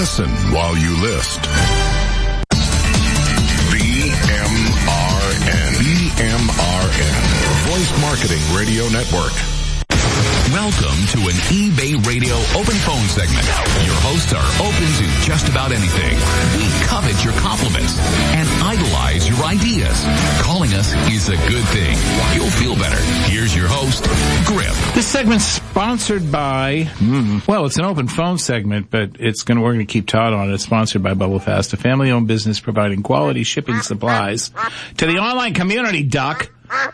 Listen while you list. BMRN, Voice Marketing Radio Network. Welcome to an eBay Radio open phone segment. Your hosts are open to just about anything. We covet your compliments and idolize your ideas. Calling us is a good thing. You'll feel better. Here's your host, Grip. This segment's sponsored by, well, it's an open phone segment, but we're going to keep Todd on it. It's sponsored by BubbleFast, a family-owned business providing quality shipping supplies to the online community, Duck.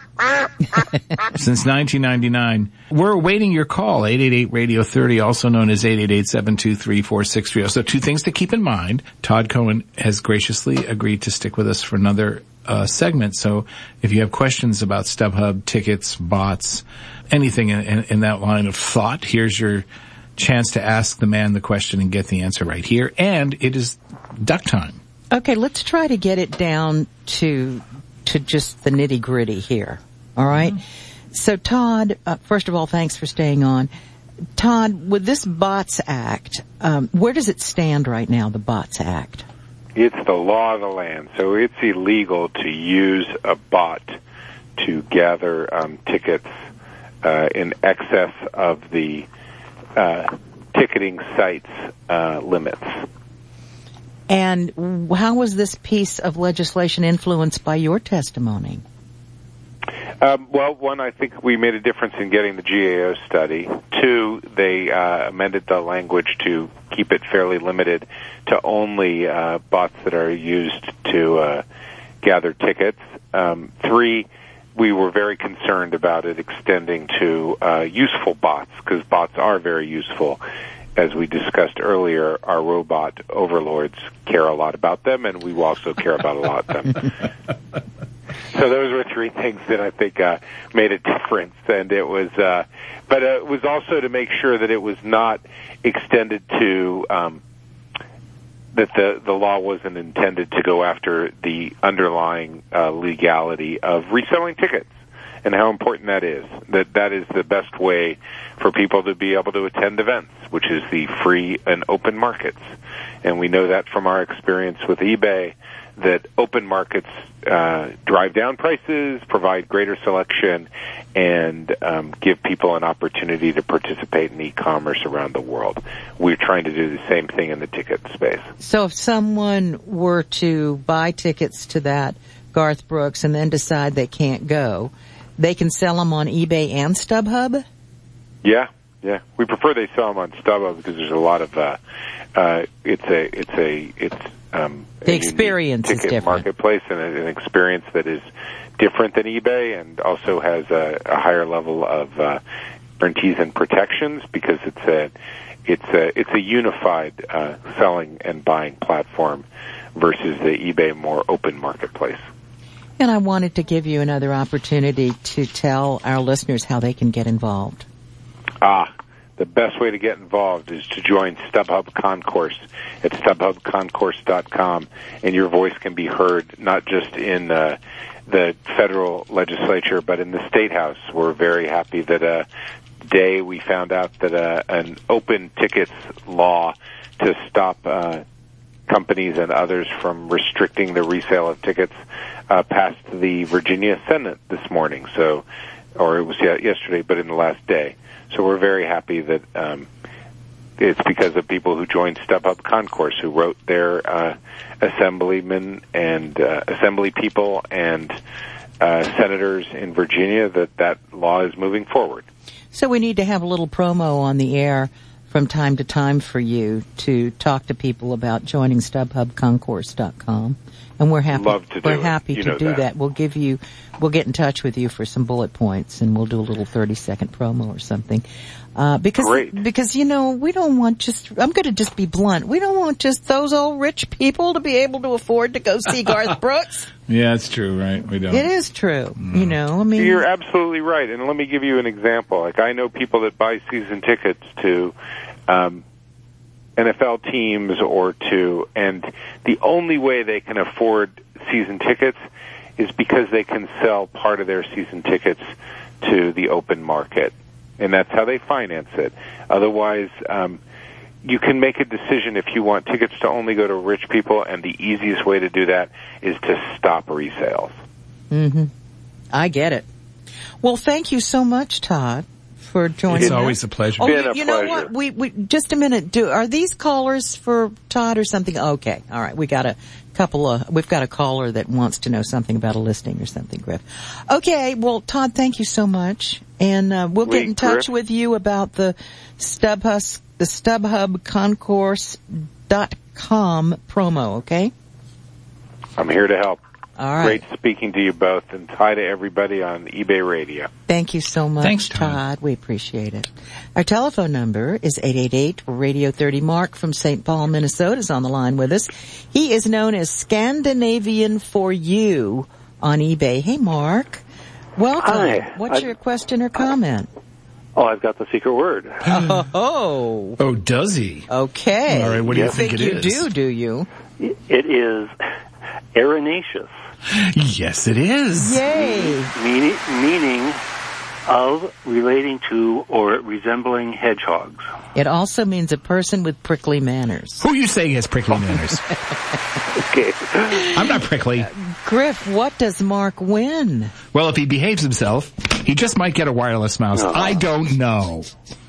Since 1999. We're awaiting your call, 888-RADIO-30, also known as 888-723-4630. So two things to keep in mind. Todd Cohen has graciously agreed to stick with us for another segment. So if you have questions about StubHub, tickets, bots, anything in that line of thought, here's your chance to ask the man the question and get the answer right here. And it is duck time. Okay, let's try to get it down to just the nitty-gritty here, all right? Mm-hmm. So, Todd, first of all, thanks for staying on. Todd, with this BOTS Act, where does it stand right now, the BOTS Act? It's the law of the land, so it's illegal to use a bot to gather tickets in excess of the ticketing site's limits. And how was this piece of legislation influenced by your testimony? Well, one, I think we made a difference in getting the GAO study. Two, they amended the language to keep it fairly limited to only bots that are used to gather tickets. Three, we were very concerned about it extending to useful bots, because bots are very useful. As we discussed earlier, our robot overlords care a lot about them, and we also care about a lot of them. So those were three things that I think made a difference, and it was, but it was also to make sure that it was not extended to that the law wasn't intended to go after the underlying legality of reselling tickets. And how important that is. That is the best way for people to be able to attend events, which is the free and open markets. And we know that from our experience with eBay, that open markets drive down prices, provide greater selection, and give people an opportunity to participate in e-commerce around the world. We're trying to do the same thing in the ticket space. So if someone were to buy tickets to that Garth Brooks and then decide they can't go, they can sell them on eBay and StubHub? Yeah. We prefer they sell them on StubHub because there's a lot of it's the experience is different. Marketplace and an experience that is different than eBay, and also has a higher level of guarantees and protections, because it's a unified selling and buying platform versus the eBay more open marketplace. And I wanted to give you another opportunity to tell our listeners how they can get involved. The best way to get involved is to join StubHub Concourse at StubHubConcourse.com, and your voice can be heard not just in the federal legislature, but in the State House. We're very happy that today we found out that an open tickets law to stop companies and others from restricting the resale of tickets passed the Virginia Senate this morning. So, or it was yesterday, but in the last day. So we're very happy that it's because of people who joined StubHub Concourse, who wrote their assemblymen and assembly people and senators in Virginia that law is moving forward. So we need to have a little promo on the air from time to time for you to talk to people about joining StubHubConcourse.com. And we're happy to do that. We'll get in touch with you for some bullet points, and we'll do a little 30-second promo or something. Because, we don't want I'm going to just be blunt. We don't want just those old rich people to be able to afford to go see Garth Brooks. Yeah, it's true, right? We don't. It is true. Mm. You're absolutely right. And let me give you an example. Like, I know people that buy season tickets to, NFL teams and the only way they can afford season tickets is because they can sell part of their season tickets to the open market. And that's how they finance it. Otherwise, you can make a decision if you want tickets to only go to rich people, and the easiest way to do that is to stop resales. Mm-hmm. I get it. Well, thank you so much, Todd, for joining us. It's always a pleasure. Oh, you know what? We just a minute. Are these callers for Todd or something? Okay. All right. We've got a caller that wants to know something about a listing or something, Griff. Okay. Well, Todd, thank you so much. And, we'll get in touch with you about the StubHubConcourse.com promo. Okay. I'm here to help. All right. Great speaking to you both, and hi to everybody on eBay Radio. Thank you so much, Thanks, Todd. We appreciate it. Our telephone number is 888-Radio30. Mark from St. Paul, Minnesota is on the line with us. He is known as Scandinavian for You on eBay. Hey, Mark. Welcome. Hi. What's your question or comment? Oh, I've got the secret word. Oh, does he? Okay. All right, what do you think it is? You do you? It is Erinaceous. Yes, it is. Yay. Meaning of relating to or resembling hedgehogs. It also means a person with prickly manners. Who are you saying has prickly manners? Okay. I'm not prickly. Griff, what does Mark win? Well, if he behaves himself, he just might get a wireless mouse. No. I don't know.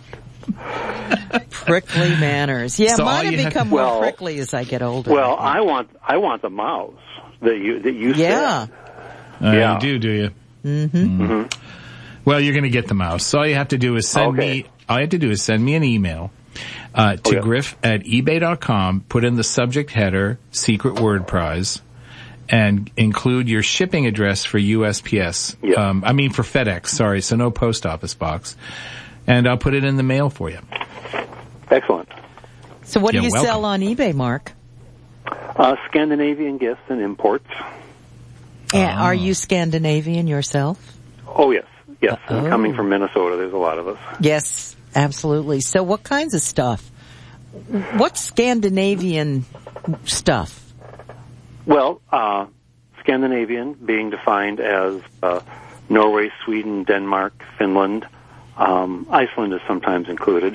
Prickly manners. Yeah, So mine all have you become have- more Well- prickly as I get older. Well, I want the mouse that you yeah. said. You Yeah. do you? Mm-hmm. Well, you're going to get the mouse. So all you have to do is send me an email to Griff at ebay.com, put in the subject header, secret word prize, and include your shipping address for USPS. Yeah. For FedEx, sorry, so no post office box. And I'll put it in the mail for you. Excellent. So what do you welcome. sell on eBay, Mark? Scandinavian gifts and imports. And are you Scandinavian yourself? Oh, yes. Yes. Oh. Coming from Minnesota, there's a lot of us. Yes, absolutely. So what kinds of stuff? What's Scandinavian stuff? Well, Scandinavian being defined as Norway, Sweden, Denmark, Finland. Iceland is sometimes included.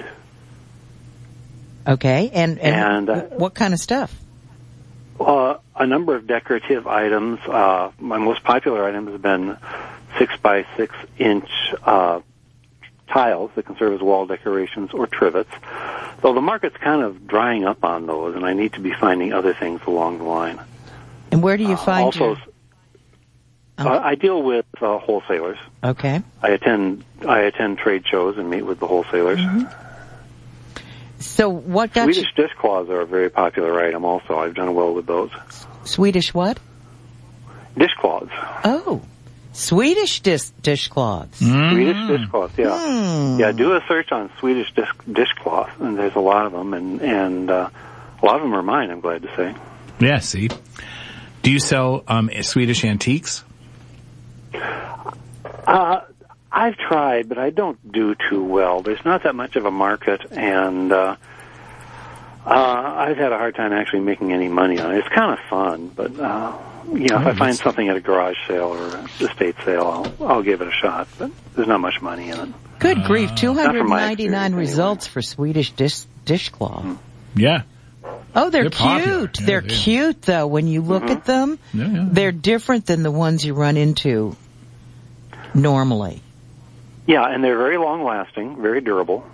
Okay, and what kind of stuff? A number of decorative items. My most popular items have been 6x6 inch tiles that can serve as wall decorations or trivets. Though the market's kind of drying up on those, and I need to be finding other things along the line. And where do you find also? I deal with wholesalers. Okay. I attend trade shows and meet with the wholesalers. Mm-hmm. So what got Swedish dishcloths are a very popular item also. I've done well with those. Swedish what? Dishcloths. Oh, Swedish dishcloths. Swedish dishcloths, yeah. Yeah, do a search on Swedish dishcloth, and there's a lot of them, and a lot of them are mine, I'm glad to say. Yeah, see. Do you sell Swedish antiques? I've tried, but I don't do too well. There's not that much of a market, and I've had a hard time actually making any money on it. It's kind of fun, but if I find something at a garage sale or an estate sale, I'll give it a shot. But there's not much money in it. Good grief, 299 anyway. results for Swedish dishcloth. Yeah. Oh, they're popular. cute. Yeah, they're yeah. cute, though. When you look at them, they're different than the ones you run into normally. Yeah, and they're very long-lasting, very durable.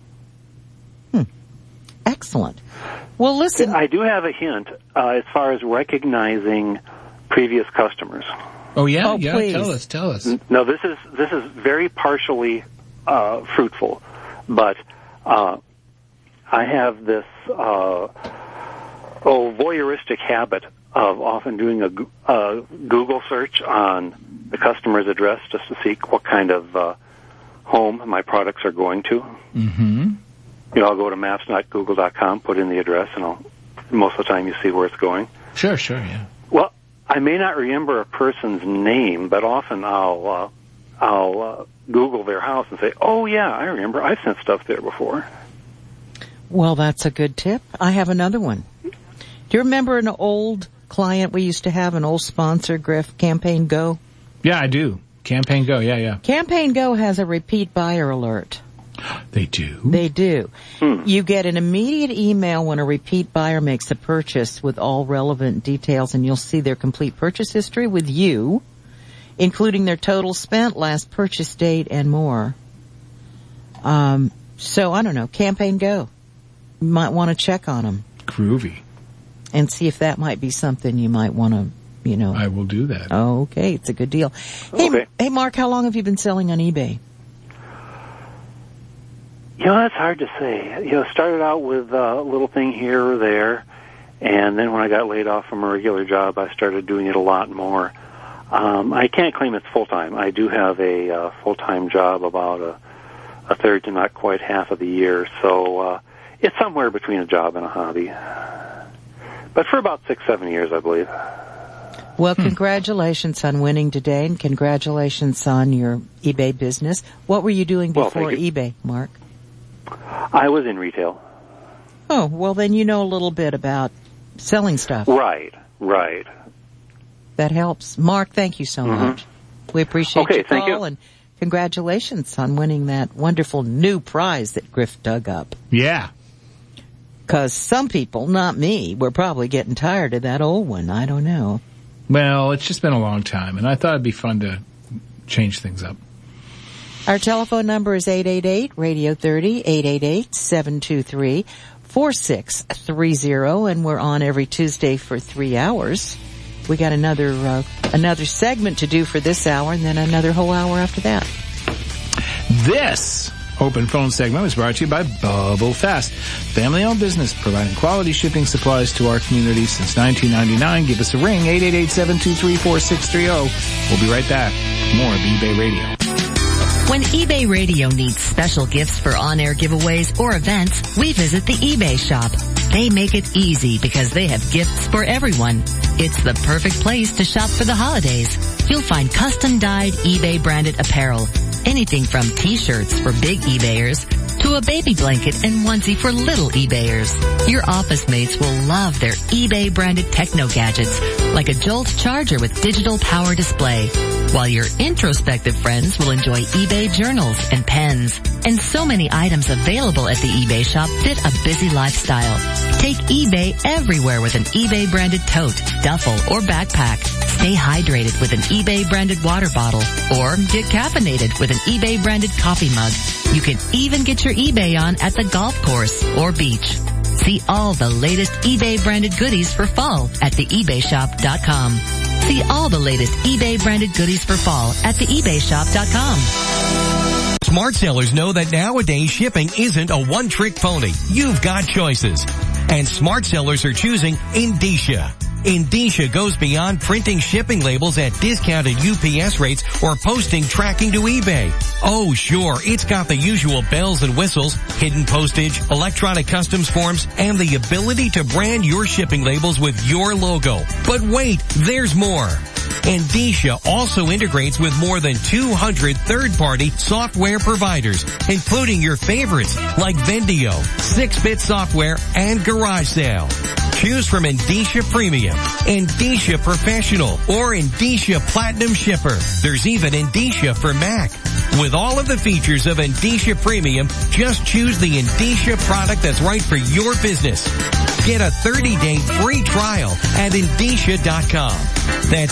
Excellent. Well, listen. I do have a hint as far as recognizing previous customers. Oh, yeah? Oh, yeah, please. tell us. No, this is very partially fruitful, but I have this voyeuristic habit of often doing a Google search on the customer's address just to see what kind of home my products are going to. Mm-hmm. I'll go to maps.google.com, put in the address, and most of the time you see where it's going. Sure, yeah. Well, I may not remember a person's name, but often I'll Google their house and say, "Oh yeah, I remember. I've sent stuff there before." Well, that's a good tip. I have another one. Do you remember an old client we used to have, an old sponsor, Griff, Campaign Go? Yeah, I do. Campaign Go, yeah. Campaign Go has a repeat buyer alert. They do? They do. You get an immediate email when a repeat buyer makes a purchase with all relevant details, and you'll see their complete purchase history with you, including their total spent, last purchase date, and more. So, I don't know. Campaign Go. You might want to check on them. Groovy. And see if that might be something you might want to, I will do that. Okay, it's a good deal. Hey, Mark, how long have you been selling on eBay? That's hard to say. Started out with a little thing here or there, and then when I got laid off from a regular job, I started doing it a lot more. I can't claim it's full-time. I do have a full-time job about a third to not quite half of the year, so it's somewhere between a job and a hobby. But for about 6-7 years, I believe. Well, congratulations on winning today, and congratulations on your eBay business. What were you doing before eBay, Mark? I was in retail. Oh, well, then you know a little bit about selling stuff. Right. That helps. Mark, thank you so much. We appreciate your call, thank you. And congratulations on winning that wonderful new prize that Griff dug up. Yeah. Because some people, not me, were probably getting tired of that old one. I don't know. Well, it's just been a long time, and I thought it'd be fun to change things up. Our telephone number is 888-RADIO-30, 888-723-4630, and we're on every Tuesday for 3 hours. We got another segment to do for this hour, and then another whole hour after that. This open phone segment was brought to you by Bubble Fast, family-owned business providing quality shipping supplies to our community since 1999. Give us a ring, 888-723-4630. We'll be right back. More of eBay Radio. When eBay Radio needs special gifts for on-air giveaways or events, we visit the eBay shop. They make it easy because they have gifts for everyone. It's the perfect place to shop for the holidays. You'll find custom-dyed eBay-branded apparel. Anything from T-shirts for big eBayers to a baby blanket and onesie for little eBayers. Your office mates will love their eBay-branded techno gadgets, like a Jolt charger with digital power display, while your introspective friends will enjoy eBay journals and pens. And so many items available at the eBay shop fit a busy lifestyle. Take eBay everywhere with an eBay-branded tote, duffel, or backpack. Stay hydrated with an eBay-branded water bottle, or get caffeinated with an eBay-branded coffee mug. You can even get your eBay on at the golf course or beach. See all the latest eBay-branded goodies for fall at theebayshop.com. See all the latest eBay-branded goodies for fall at theebayshop.com. Smart sellers know that nowadays shipping isn't a one-trick pony. You've got choices. And smart sellers are choosing Endicia. Endicia goes beyond printing shipping labels at discounted UPS rates or posting tracking to eBay. Oh, sure, it's got the usual bells and whistles, hidden postage, electronic customs forms, and the ability to brand your shipping labels with your logo. But wait, there's more. Endicia also integrates with more than 200 third-party software providers, including your favorites like Vendio, 6-Bit Software, and GarageSale. Choose from Endicia Premium, Endicia Professional, or Endicia Platinum Shipper. There's even Endicia for Mac. With all of the features of Endicia Premium, just choose the Endicia product that's right for your business. Get a 30-day free trial at Endicia.com. That's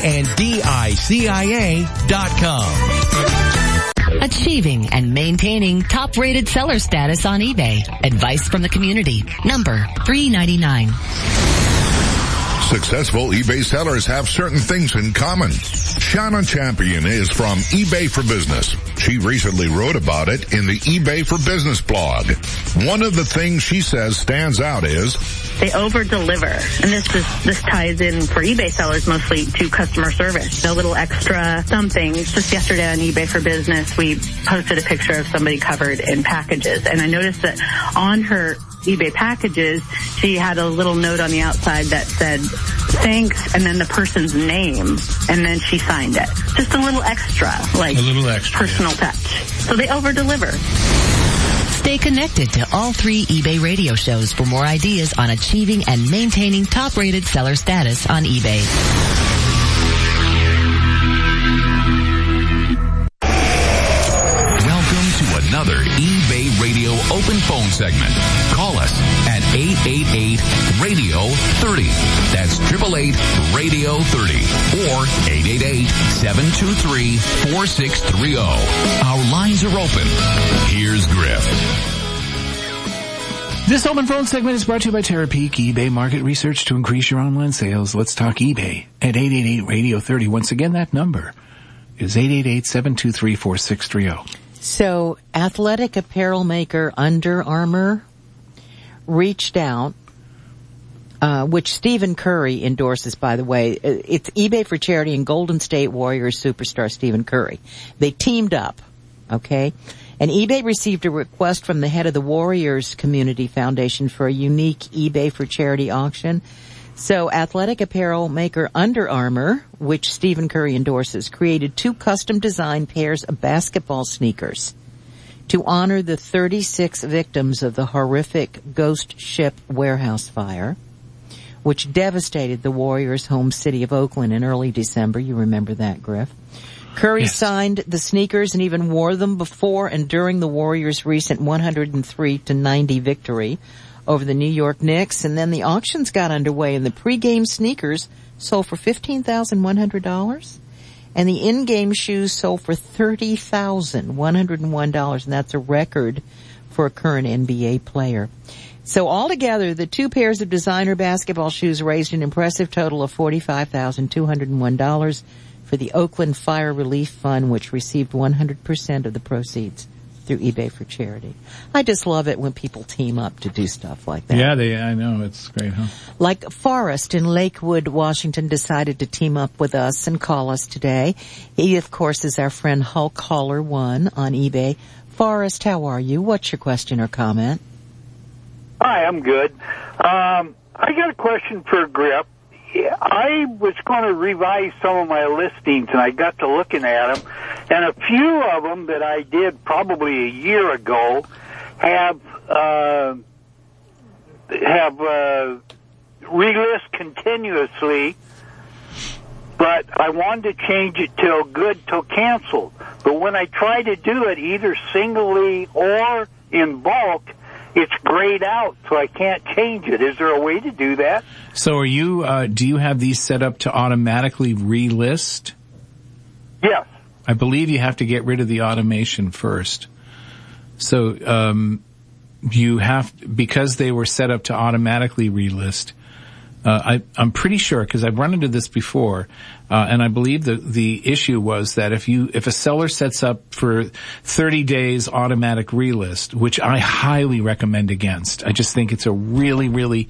ENDICIA.com. Achieving and maintaining top-rated seller status on eBay. Advice from the community. Number 399. Successful eBay sellers have certain things in common. Shauna Champion is from eBay for Business. She recently wrote about it in the eBay for Business blog. One of the things she says stands out is they over-deliver. And this ties in for eBay sellers mostly to customer service. A little extra something. Just yesterday on eBay for Business, we posted a picture of somebody covered in packages. And I noticed that on her eBay packages, she had a little note on the outside that said, thanks, and then the person's name, and then she signed it. Just a little extra, personal touch. So they over-deliver. Stay connected to all 3 eBay radio shows for more ideas on achieving and maintaining top-rated seller status on eBay. Welcome to another eBay phone segment. Call us at 888-RADIO-30. That's 888-RADIO-30 or 888-723-4630. Our lines are open. Here's Griff. This open phone segment is brought to you by Terapeak, eBay market research to increase your online sales. Let's talk eBay at 888-RADIO-30. Once again, that number is 888-723-4630. So, athletic apparel maker Under Armour reached out, which Stephen Curry endorses, by the way. It's eBay for Charity and Golden State Warriors superstar Stephen Curry. They teamed up, okay? And eBay received a request from the head of the Warriors Community Foundation for a unique eBay for Charity auction. So athletic apparel maker Under Armour, which Stephen Curry endorses, created 2 custom-designed pairs of basketball sneakers to honor the 36 victims of the horrific Ghost Ship warehouse fire, which devastated the Warriors' home city of Oakland in early December. You remember that, Griff. Curry signed the sneakers and even wore them before and during the Warriors' recent 103-90 victory over the New York Knicks, and then the auctions got underway, and the pregame sneakers sold for $15,100, and the in-game shoes sold for $30,101, and that's a record for a current NBA player. So altogether, the 2 pairs of designer basketball shoes raised an impressive total of $45,201 for the Oakland Fire Relief Fund, which received 100% of the proceeds through eBay for Charity. I just love it when people team up to do stuff like that. Yeah, I know. It's great, huh? Like Forrest in Lakewood, Washington decided to team up with us and call us today. He, of course, is our friend Hulk Caller 1 on eBay. Forrest, how are you? What's your question or comment? Hi, I'm good. I got a question for Griff. I was going to revise some of my listings, and I got to looking at them, and a few of them that I did probably a year ago have relist continuously, but I wanted to change it till good till canceled. But when I try to do it either singly or in bulk, it's grayed out, so I can't change it. Is there a way to do that? So are you, do you have these set up to automatically relist? Yes. I believe you have to get rid of the automation first. So, you have, because they were set up to automatically relist, I'm pretty sure, because I've run into this before, and I believe the issue was that if a seller sets up for 30 days automatic relist, which I highly recommend against, I just think it's a really, really,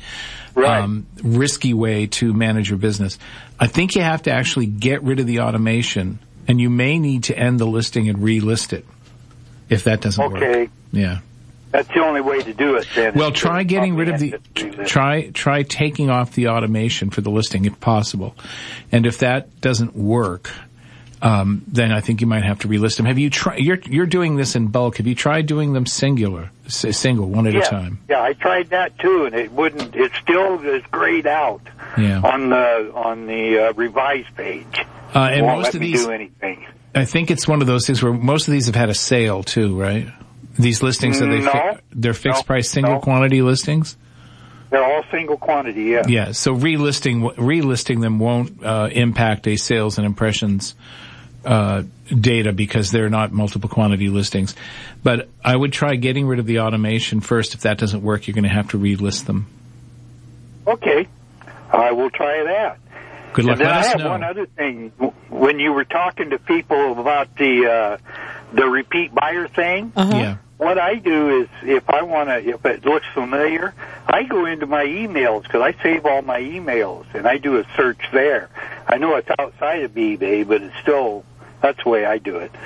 risky way to manage your business. I think you have to actually get rid of the automation, and you may need to end the listing and relist it, if that doesn't work. Okay. Yeah. That's the only way to do it, then. Well, try getting rid of try taking off the automation for the listing if possible. And if that doesn't work, then I think you might have to relist them. Have you tried, you're doing this in bulk. Have you tried doing them single, one at a time? Yeah, I tried that too, and it still is grayed out on the revised page. And won't most let of me these, do anything. I think it's one of those things where most of these have had a sale too, right? These listings, are they're fixed price single quantity listings? They're all single quantity, yeah. Yeah, so relisting them won't impact a sales and impressions data because they're not multiple quantity listings. But I would try getting rid of the automation first. If that doesn't work, you're going to have to relist them. Okay. I will try that. Good luck. And then I have one other thing. When you were talking to people about the repeat buyer thing, yeah. What I do is, if it looks familiar, I go into my emails, because I save all my emails, and I do a search there. I know it's outside of eBay, but it's still, that's the way I do it.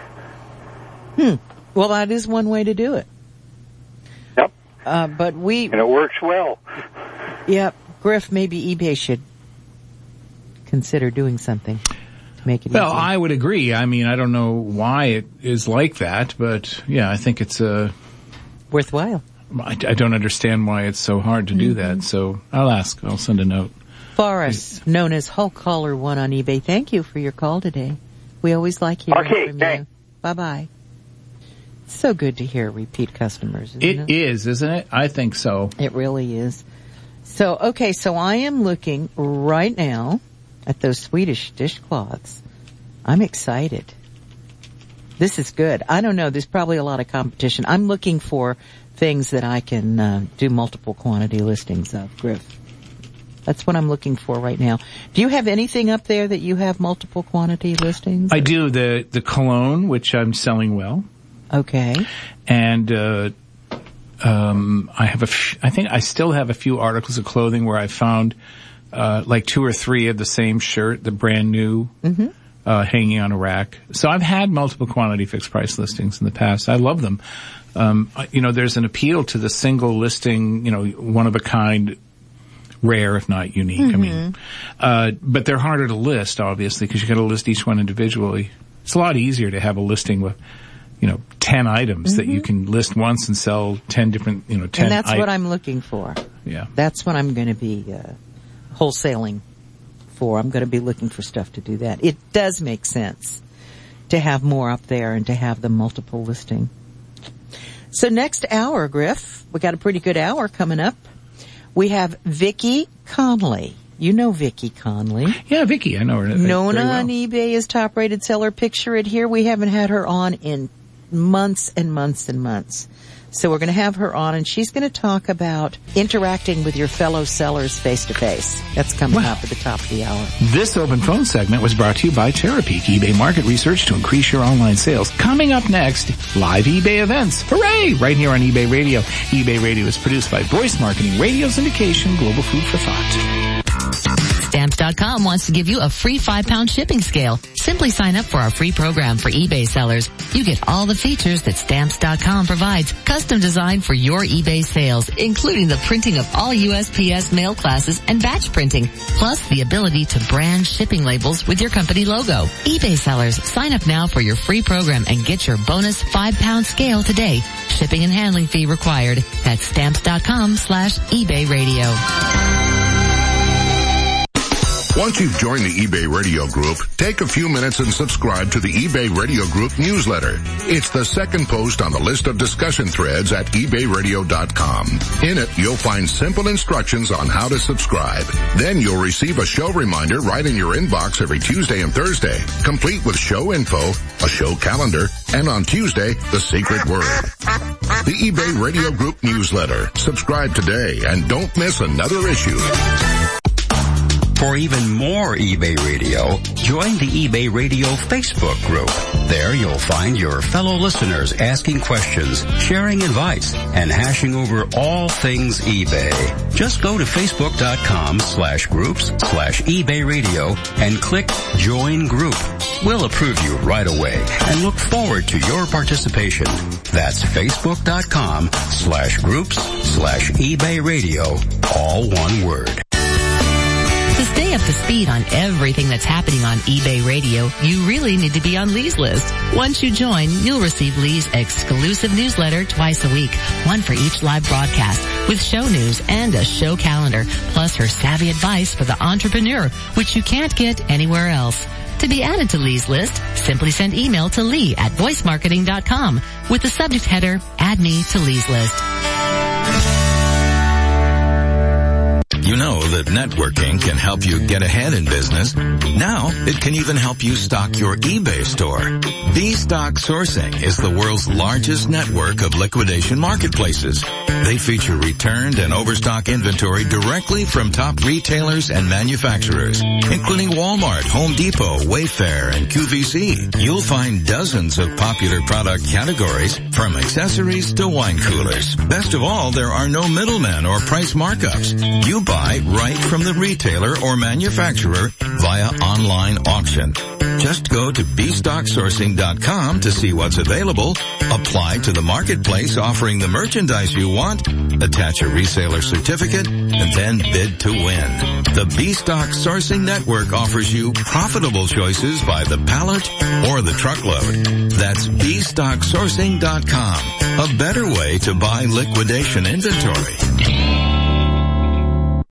Well, that is one way to do it. Yep. And it works well. Yep. Griff, maybe eBay should consider doing something. Make it well, easier. I would agree. I mean, I don't know why it is like that, but yeah, I think it's worthwhile. I don't understand why it's so hard to do that, so I'll send a note. Forrest, known as Hulk Caller 1 on eBay, thank you for your call today. We always like hearing from you. Bye-bye. So good to hear repeat customers, isn't it? It is, isn't it? I think so. It really is. So, okay, so I am looking right now at those Swedish dishcloths. I'm excited. This is good. I don't know. There's probably a lot of competition. I'm looking for things that I can do multiple quantity listings of, Griff. That's what I'm looking for right now. Do you have anything up there that you have multiple quantity listings? I do. The cologne, which I'm selling well. Okay. And I think I still have a few articles of clothing where I found like 2 or 3 of the same shirt, the brand new, hanging on a rack. So I've had multiple quantity fixed price listings in the past. I love them. There's an appeal to the single listing, one of a kind, rare if not unique. I mean, but they're harder to list, obviously, because you got to list each one individually. It's a lot easier to have a listing with 10 items that you can list once and sell 10 different, 10 items. And that's what I'm looking for. Yeah. That's what I'm going to be wholesaling for. I'm going to be looking for stuff to do that. It does make sense to have more up there and to have the multiple listing. So next hour, Griff, we got a pretty good hour coming up. We have Vicki Conley. You know Vicki Conley. Yeah, Vicki, I know her. Nona on eBay is top rated seller. Picture it here. We haven't had her on in months and months and months. So we're going to have her on, and she's going to talk about interacting with your fellow sellers face to face. That's coming up at the top of the hour. This open phone segment was brought to you by Terapeak, eBay market research to increase your online sales. Coming up next, live eBay events. Hooray! Right here on eBay Radio. eBay Radio is produced by Voice Marketing, Radio Syndication, Global Food for Thought. Stamps.com wants to give you a free 5-pound shipping scale. Simply sign up for our free program for eBay sellers. You get all the features that Stamps.com provides, custom designed for your eBay sales, including the printing of all USPS mail classes and batch printing, plus the ability to brand shipping labels with your company logo. eBay sellers, sign up now for your free program and get your bonus 5-pound scale today. Shipping and handling fee required. That's Stamps.com/eBay Radio. Once you've joined the eBay Radio Group, take a few minutes and subscribe to the eBay Radio Group newsletter. It's the second post on the list of discussion threads at ebayradio.com. In it, you'll find simple instructions on how to subscribe. Then you'll receive a show reminder right in your inbox every Tuesday and Thursday, complete with show info, a show calendar, and on Tuesday, the secret word. The eBay Radio Group newsletter. Subscribe today and don't miss another issue. For even more eBay Radio, join the eBay Radio Facebook group. There you'll find your fellow listeners asking questions, sharing advice, and hashing over all things eBay. Just go to facebook.com/groups/eBay Radio and click Join Group. We'll approve you right away and look forward to your participation. That's facebook.com/groups/eBay Radio, all one word. To stay up to speed on everything that's happening on eBay Radio, you really need to be on Lee's list. Once you join, you'll receive Lee's exclusive newsletter twice a week, one for each live broadcast, with show news and a show calendar, plus her savvy advice for the entrepreneur, which you can't get anywhere else. To be added to Lee's list, simply send email to Lee@voicemarketing.com with the subject header, Add Me to Lee's list. You know that networking can help you get ahead in business. Now, it can even help you stock your eBay store. B-Stock Sourcing is the world's largest network of liquidation marketplaces. They feature returned and overstock inventory directly from top retailers and manufacturers, including Walmart, Home Depot, Wayfair, and QVC. You'll find dozens of popular product categories, from accessories to wine coolers. Best of all, there are no middlemen or price markups. You buy right from the retailer or manufacturer via online auction. Just go to bstocksourcing.com to see what's available, apply to the marketplace offering the merchandise you want, attach a reseller certificate, and then bid to win. The B-Stock Sourcing Network offers you profitable choices by the pallet or the truckload. That's bstocksourcing.com, a better way to buy liquidation inventory.